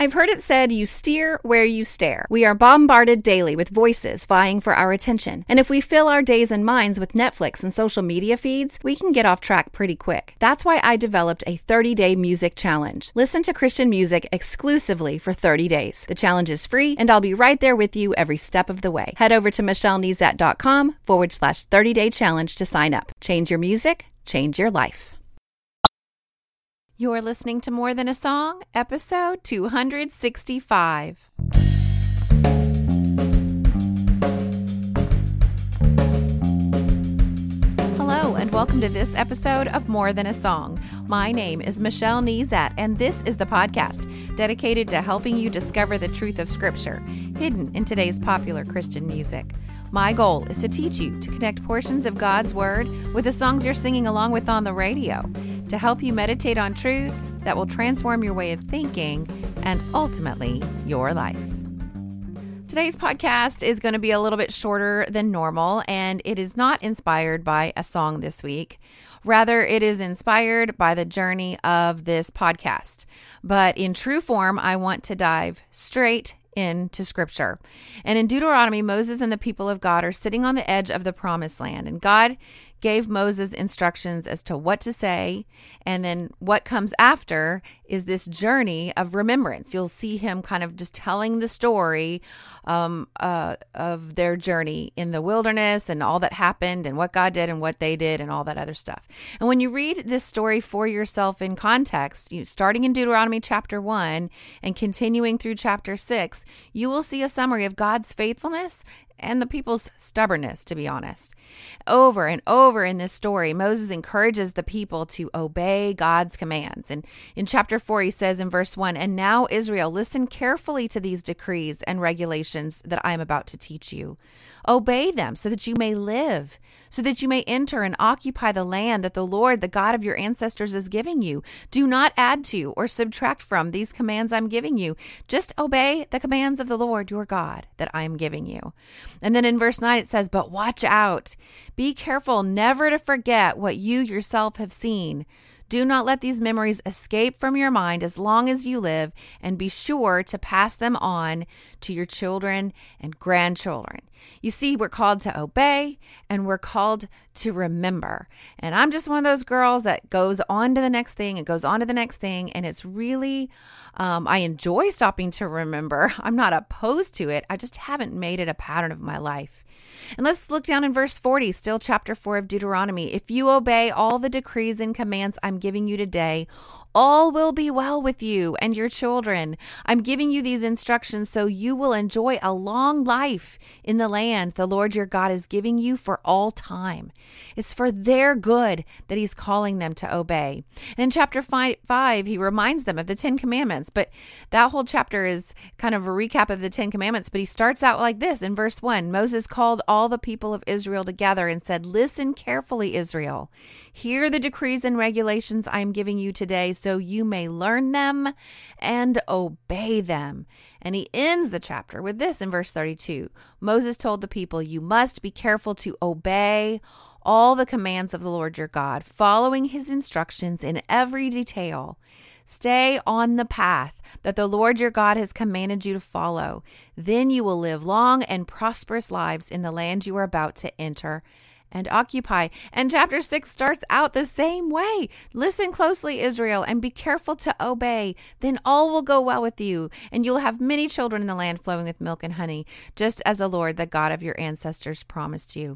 I've heard it said you steer where you stare. We are bombarded daily with voices vying for our attention. And if we fill our days and minds with Netflix and social media feeds, we can get off track pretty quick. That's why I developed a 30-day music challenge. Listen to Christian music exclusively for 30 days. The challenge is free, and I'll be right there with you every step of the way. Head over to michellenezat.com/30-day challenge to sign up. Change your music, change your life. You're listening to More Than a Song, episode 265. Hello, and welcome to this episode of More Than a Song. My name is Michelle Nezat, and this is the podcast dedicated to helping you discover the truth of Scripture, hidden in today's popular Christian music. My goal is to teach you to connect portions of God's Word with the songs you're singing along with on the radio, to help you meditate on truths that will transform your way of thinking and ultimately your life. Today's podcast is going to be a little bit shorter than normal, and it is not inspired by a song this week. Rather, it is inspired by the journey of this podcast. But in true form, I want to dive straight into Scripture. And in Deuteronomy, Moses and the people of God are sitting on the edge of the promised land, and God gave Moses instructions as to what to say, and then what comes after is this journey of remembrance. You'll see him kind of just telling the story of their journey in the wilderness and all that happened and what God did and what they did and all that other stuff. And when you read this story for yourself in context, starting in Deuteronomy chapter 1 and continuing through chapter 6, you will see a summary of God's faithfulness and the people's stubbornness, to be honest. Over and over in this story, Moses encourages the people to obey God's commands. And in chapter 4, he says in verse 1, "And now, Israel, listen carefully to these decrees and regulations that I am about to teach you. Obey them so that you may live, so that you may enter and occupy the land that the Lord, the God of your ancestors, is giving you. Do not add to or subtract from these commands I'm giving you. Just obey the commands of the Lord your God that I am giving you." And then in verse 9 it says, "But watch out. Be careful never to forget what you yourself have seen. Do not let these memories escape from your mind as long as you live, and be sure to pass them on to your children and grandchildren." You see, we're called to obey and we're called to remember. And I'm just one of those girls that goes on to the next thing and goes on to the next thing. And it's really, I enjoy stopping to remember. I'm not opposed to it. I just haven't made it a pattern of my life. And let's look down in verse 40, still chapter 4 of Deuteronomy. "If you obey all the decrees and commands I'm giving you today, all will be well with you and your children. I'm giving you these instructions so you will enjoy a long life in the land the Lord your God is giving you for all time." It's for their good that he's calling them to obey. And in chapter 5, he reminds them of the 10 Commandments, but that whole chapter is kind of a recap of the 10 Commandments. But he starts out like this in verse 1. "Moses called all the people of Israel together and said, 'Listen carefully, Israel. Hear the decrees and regulations I am giving you today, so you may learn them and obey them.'" And he ends the chapter with this in verse 32. "Moses told the people, 'You must be careful to obey all the commands of the Lord your God, following his instructions in every detail. Stay on the path that the Lord your God has commanded you to follow. Then you will live long and prosperous lives in the land you are about to enter and occupy." And chapter 6 starts out the same way. "Listen closely, Israel, and be careful to obey. Then all will go well with you, and you'll have many children in the land flowing with milk and honey, just as the Lord, the God of your ancestors, promised you."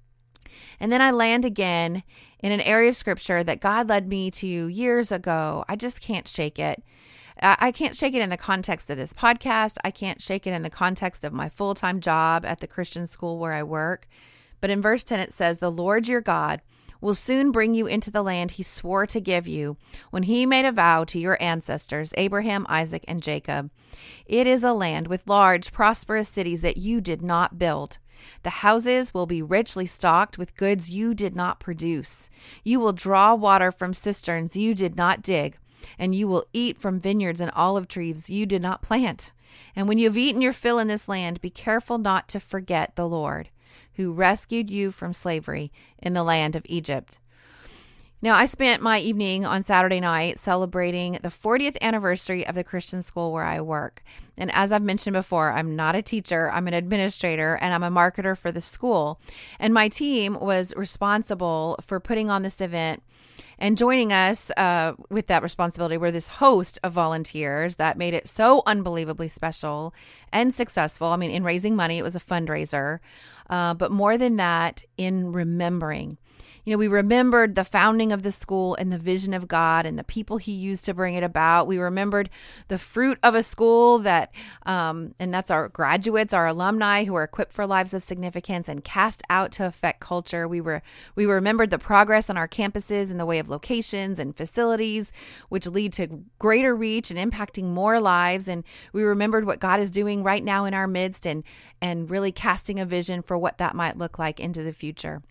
And then I land again in an area of Scripture that God led me to years ago. I just can't shake it. I can't shake it in the context of this podcast. I can't shake it in the context of my full-time job at the Christian school where I work. But in verse 10 it says, "The Lord your God will soon bring you into the land he swore to give you when he made a vow to your ancestors, Abraham, Isaac, and Jacob. It is a land with large, prosperous cities that you did not build. The houses will be richly stocked with goods you did not produce. You will draw water from cisterns you did not dig, and you will eat from vineyards and olive trees you did not plant. And when you have eaten your fill in this land, be careful not to forget the Lord, who rescued you from slavery in the land of Egypt." Now, I spent my evening on Saturday night celebrating the 40th anniversary of the Christian school where I work. And as I've mentioned before, I'm not a teacher, I'm an administrator, and I'm a marketer for the school. And my team was responsible for putting on this event. And joining us with that responsibility were this host of volunteers that made it so unbelievably special and successful. I mean, in raising money, it was a fundraiser. But more than that, in remembering. We remembered the founding of the school and the vision of God and the people he used to bring it about. We remembered the fruit of a school that, and that's our graduates, our alumni who are equipped for lives of significance and cast out to affect culture. We remembered the progress on our campuses in the way of locations and facilities, which lead to greater reach and impacting more lives. And we remembered what God is doing right now in our midst and really casting a vision for what that might look like into the future.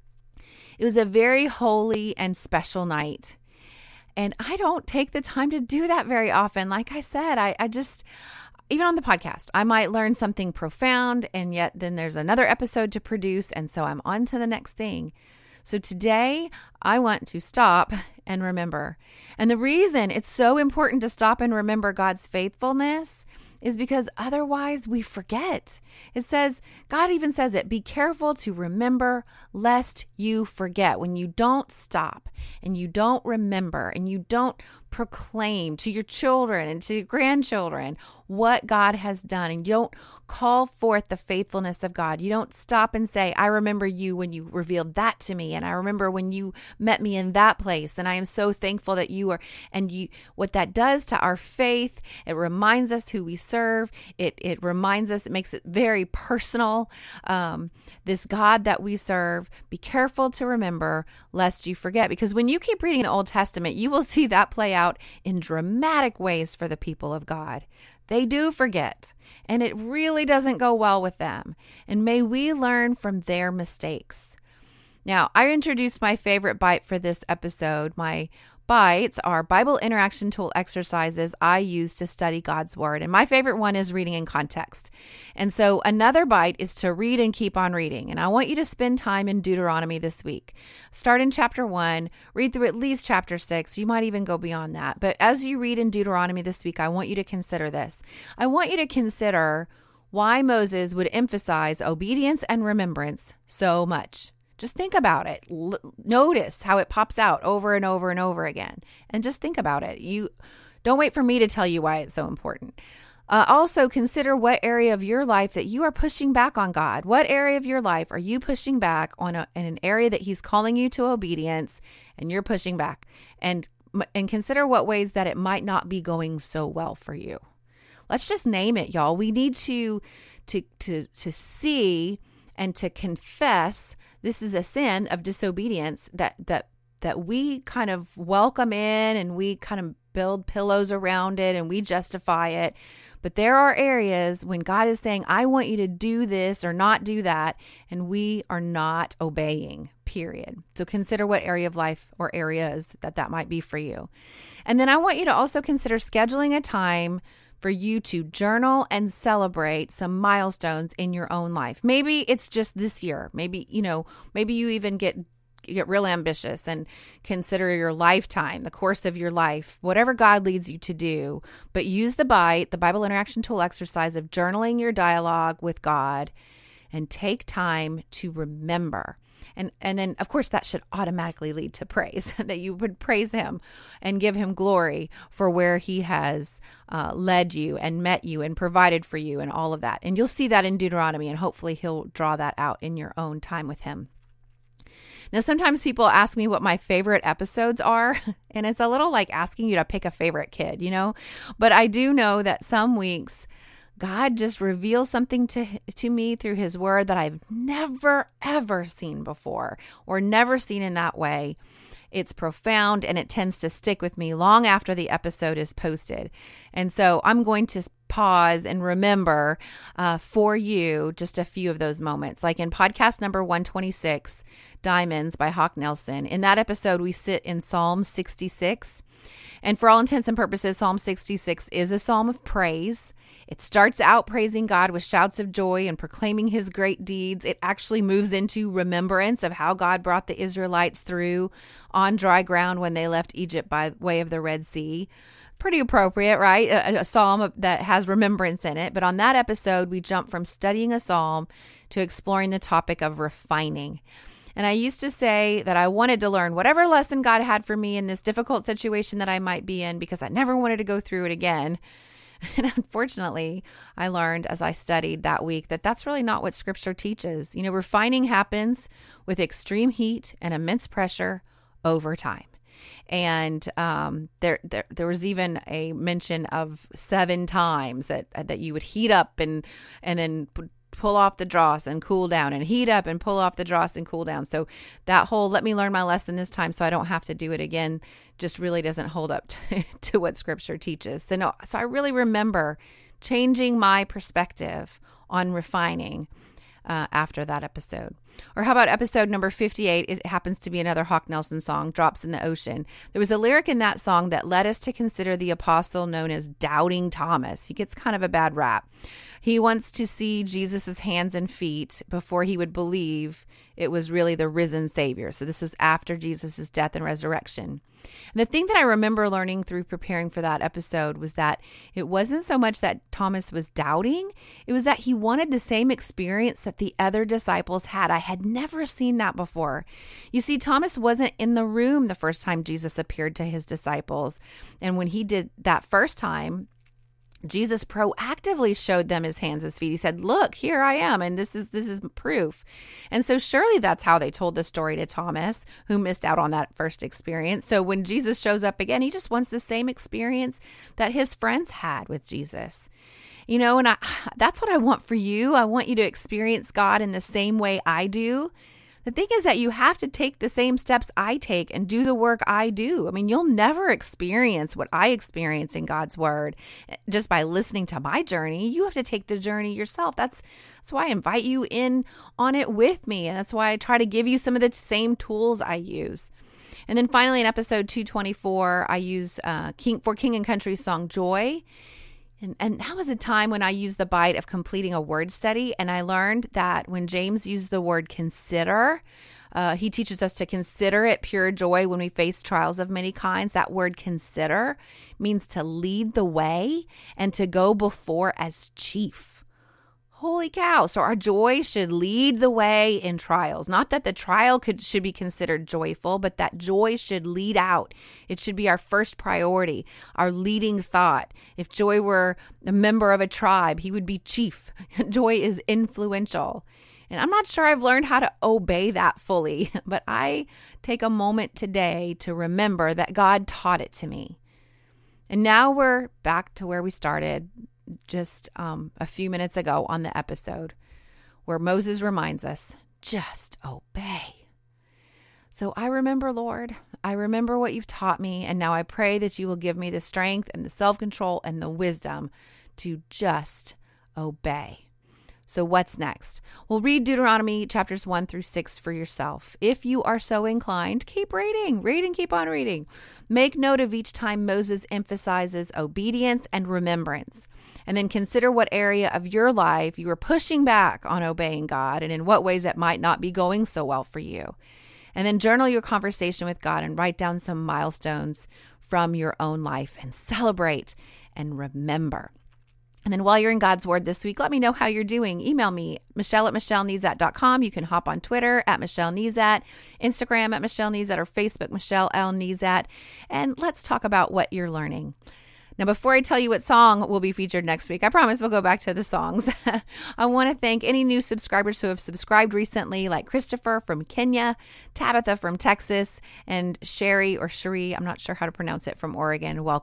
It was a very holy and special night. And I don't take the time to do that very often. Like I said, I just, even on the podcast, I might learn something profound, and yet then there's another episode to produce. And so I'm on to the next thing. So today I want to stop and remember. And the reason it's so important to stop and remember God's faithfulness is because otherwise we forget. It says, God even says it, be careful to remember lest you forget. When you don't stop and you don't remember and you don't proclaim to your children and to your grandchildren what God has done, and you don't call forth the faithfulness of God. You don't stop and say, I remember you when you revealed that to me, and I remember when you met me in that place, and I am so thankful that you are, and you, what that does to our faith, it reminds us who we serve. It reminds us, it makes it very personal. This God that we serve, be careful to remember lest you forget, because when you keep reading the Old Testament, you will see that play out in dramatic ways for the people of God. They do forget, and it really doesn't go well with them. And may we learn from their mistakes. Now, I introduced my favorite bite for this episode. My bites are Bible interaction tool exercises I use to study God's word. And my favorite one is reading in context. And so another bite is to read and keep on reading. And I want you to spend time in Deuteronomy this week. Start in chapter 1, read through at least chapter 6. You might even go beyond that. But as you read in Deuteronomy this week, I want you to consider this. I want you to consider why Moses would emphasize obedience and remembrance so much. Just think about it. Notice how it pops out over and over and over again. And just think about it. You don't wait for me to tell you why it's so important. Also, consider what area of your life that you are pushing back on God. What area of your life are you pushing back on in an area that He's calling you to obedience, and you're pushing back? And consider what ways that it might not be going so well for you. Let's just name it, y'all. We need to see and to confess this is a sin of disobedience that we kind of welcome in, and we kind of build pillows around it, and we justify it. But there are areas when God is saying, I want you to do this or not do that, and we are not obeying, period. So consider what area of life or areas that might be for you. And then I want you to also consider scheduling a time for you to journal and celebrate some milestones in your own life. Maybe it's just this year. Maybe you even get real ambitious and consider your lifetime, the course of your life, whatever God leads you to do. But use the Bible interaction tool exercise of journaling your dialogue with God, and take time to remember. And then, of course, that should automatically lead to praise, that you would praise Him and give Him glory for where He has led you and met you and provided for you and all of that. And you'll see that in Deuteronomy, and hopefully He'll draw that out in your own time with Him. Now, sometimes people ask me what my favorite episodes are, and it's a little like asking you to pick a favorite kid, But I do know that some weeks God just reveals something to me through His word that I've never, ever seen before, or never seen in that way. It's profound, and it tends to stick with me long after the episode is posted. And so I'm going to pause and remember for you just a few of those moments. Like in podcast number 126, Diamonds by Hawk Nelson. In that episode, we sit in Psalm 66. And for all intents and purposes, Psalm 66 is a psalm of praise. It starts out praising God with shouts of joy and proclaiming his great deeds. It actually moves into remembrance of how God brought the Israelites through on dry ground when they left Egypt by way of the Red Sea. Pretty appropriate, right? A psalm that has remembrance in it. But on that episode, we jump from studying a psalm to exploring the topic of refining. And I used to say that I wanted to learn whatever lesson God had for me in this difficult situation that I might be in because I never wanted to go through it again. And unfortunately, I learned as I studied that week that that's really not what Scripture teaches. You know, refining happens with extreme heat and immense pressure over time. And there was even a mention of 7 times that you would heat up and then pull off the dross and cool down, and heat up and pull off the dross and cool down. So that whole let me learn my lesson this time so I don't have to do it again just really doesn't hold up to what Scripture teaches. So I really remember changing my perspective on refining after that episode. Or how about episode number 58? It happens to be another Hawk Nelson song, Drops in the Ocean. There was a lyric in that song that led us to consider the apostle known as Doubting Thomas. He gets kind of a bad rap. He wants to see Jesus's hands and feet before he would believe it was really the risen Savior. So this was after Jesus's death and resurrection. And the thing that I remember learning through preparing for that episode was that it wasn't so much that Thomas was doubting, it was that he wanted the same experience that the other disciples had. I had never seen that before. You see, Thomas wasn't in the room the first time Jesus appeared to his disciples. And when he did that first time, Jesus proactively showed them his hands, his feet. He said, look, here I am. And this is proof. And so surely that's how they told the story to Thomas, who missed out on that first experience. So when Jesus shows up again, he just wants the same experience that his friends had with Jesus. You know, and that's what I want for you. I want you to experience God in the same way I do. The thing is that you have to take the same steps I take and do the work I do. I mean, you'll never experience what I experience in God's word just by listening to my journey. You have to take the journey yourself. That's why I invite you in on it with me. And that's why I try to give you some of the same tools I use. And then finally in episode 224, I use For King and Country's song Joy. And that was a time when I used the bite of completing a word study. And I learned that when James used the word consider, he teaches us to consider it pure joy when we face trials of many kinds. That word consider means to lead the way and to go before as chief. Holy cow. So our joy should lead the way in trials. Not that the trial should be considered joyful, but that joy should lead out. It should be our first priority, our leading thought. If joy were a member of a tribe, he would be chief. Joy is influential. And I'm not sure I've learned how to obey that fully, but I take a moment today to remember that God taught it to me. And now we're back to where we started just a few minutes ago on the episode where Moses reminds us, just obey. So I remember, Lord, I remember what you've taught me. And now I pray that you will give me the strength and the self-control and the wisdom to just obey. So what's next? Well, read Deuteronomy chapters 1-6 for yourself. If you are so inclined, keep reading. Read and keep on reading. Make note of each time Moses emphasizes obedience and remembrance. And then consider what area of your life you are pushing back on obeying God and in what ways it might not be going so well for you. And then journal your conversation with God and write down some milestones from your own life and celebrate and remember. And then while you're in God's Word this week, let me know how you're doing. Email me, Michelle@MichelleNezat.com. You can hop on Twitter @MichelleNezat, Instagram @MichelleNezat, or Facebook, Michelle L. Nezat. And let's talk about what you're learning. Now, before I tell you what song will be featured next week, I promise we'll go back to the songs. I want to thank any new subscribers who have subscribed recently, like Christopher from Kenya, Tabitha from Texas, and Sherry or Cherie, I'm not sure how to pronounce it, from Oregon. Welcome.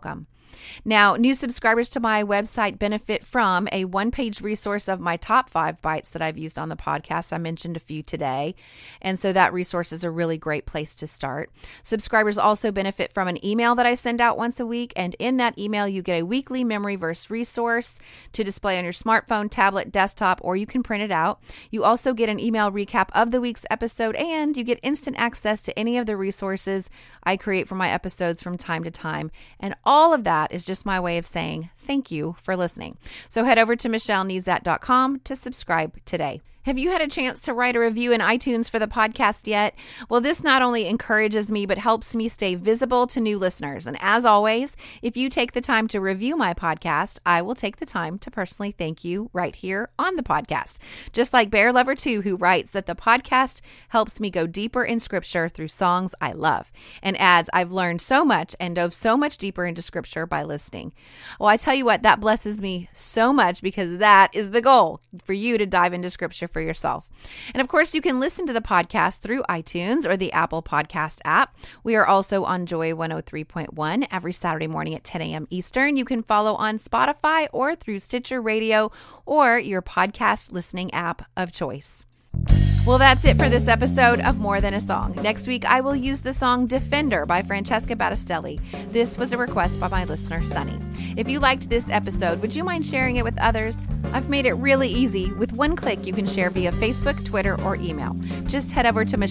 Now, new subscribers to my website benefit from a one-page resource of my top 5 bites that I've used on the podcast. I mentioned a few today, and so that resource is a really great place to start. Subscribers also benefit from an email that I send out once a week, and in that email, you get a weekly memory verse resource to display on your smartphone, tablet, desktop, or you can print it out. You also get an email recap of the week's episode, and you get instant access to any of the resources I create for my episodes from time to time. And all of that is just my way of saying thank you for listening. So head over to michellenezat.com to subscribe today. Have you had a chance to write a review in iTunes for the podcast yet? Well, this not only encourages me, but helps me stay visible to new listeners. And as always, if you take the time to review my podcast, I will take the time to personally thank you right here on the podcast. Just like Bear Lover 2, who writes that the podcast helps me go deeper in scripture through songs I love, and adds, I've learned so much and dove so much deeper into scripture by listening. Well, I tell you what, that blesses me so much, because that is the goal, for you to dive into scripture for yourself. And of course, you can listen to the podcast through iTunes or the Apple Podcast app. We are also on Joy 103.1 every Saturday morning at 10 a.m. Eastern. You can follow on Spotify or through Stitcher Radio or your podcast listening app of choice. Well, that's it for this episode of More Than a Song. Next week, I will use the song Defender by Francesca Battistelli. This was a request by my listener, Sunny. If you liked this episode, would you mind sharing it with others? I've made it really easy. With one click, you can share via Facebook, Twitter, or email. Just head over to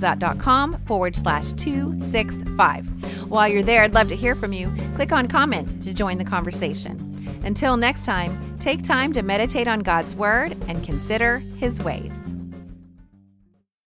michellenezat.com/265. While you're there, I'd love to hear from you. Click on comment to join the conversation. Until next time, take time to meditate on God's Word and consider His ways.